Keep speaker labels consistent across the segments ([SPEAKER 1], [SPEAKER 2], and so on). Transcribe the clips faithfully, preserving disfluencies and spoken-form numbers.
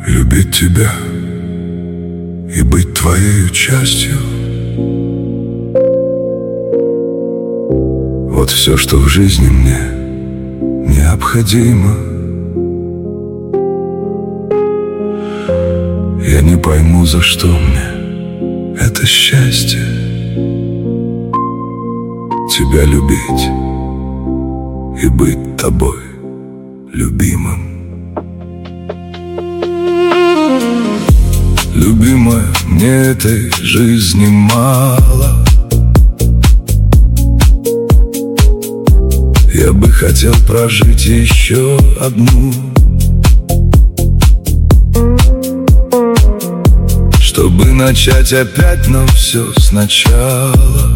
[SPEAKER 1] Любить тебя и быть твоей частью. Вот все, что в жизни мне необходимо. Я не пойму, за что мне это счастье. Тебя любить и быть тобой любимым. Любимая, мне этой жизни мало. Я бы хотел прожить еще одну, чтобы начать опять, но все сначала,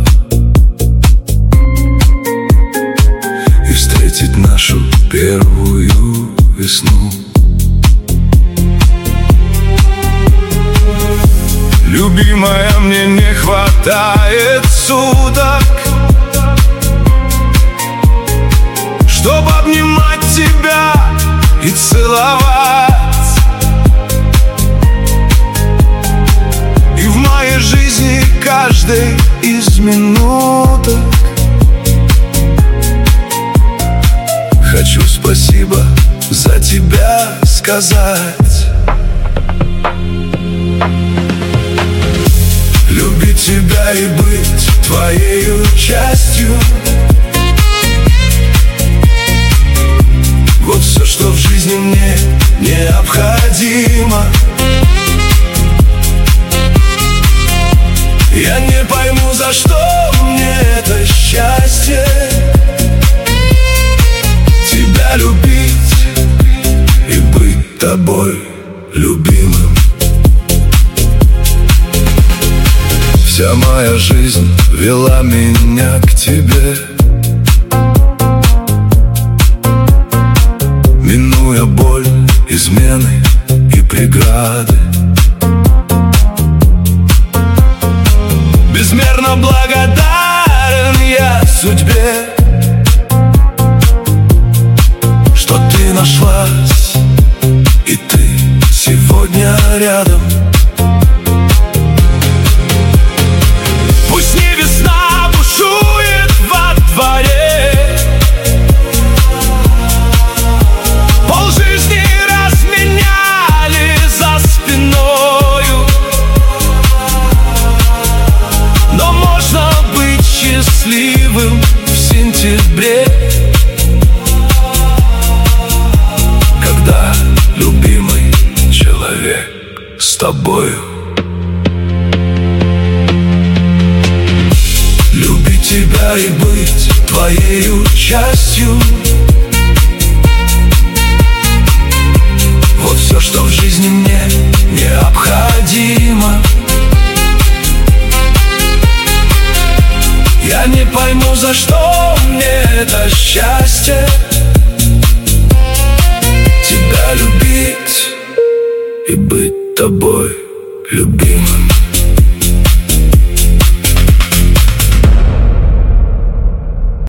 [SPEAKER 1] и встретить нашу первую весну. Любимая, мне не хватает суток, чтобы обнимать тебя и целовать. И в моей жизни каждой из минуток хочу спасибо за тебя сказать. Любить тебя и быть твоею частью. Вот все, что в жизни мне необходимо. Я не пойму, за что мне это счастье. Тебя любить и быть тобой любимым. Вся моя жизнь вела меня к тебе, минуя боль, измены и преграды. Безмерно благодарен я судьбе, что ты нашлась, и ты сегодня рядом. Пусть не весна бушует во дворе, полжизни разменяли за спиною, но можно быть счастливым в сентябре, когда любимый человек с тобою. Любить тебя и быть твоею частью. Вот все, что в жизни мне необходимо. Я не пойму, за что мне это счастье. Тебя любить и быть тобой любимым.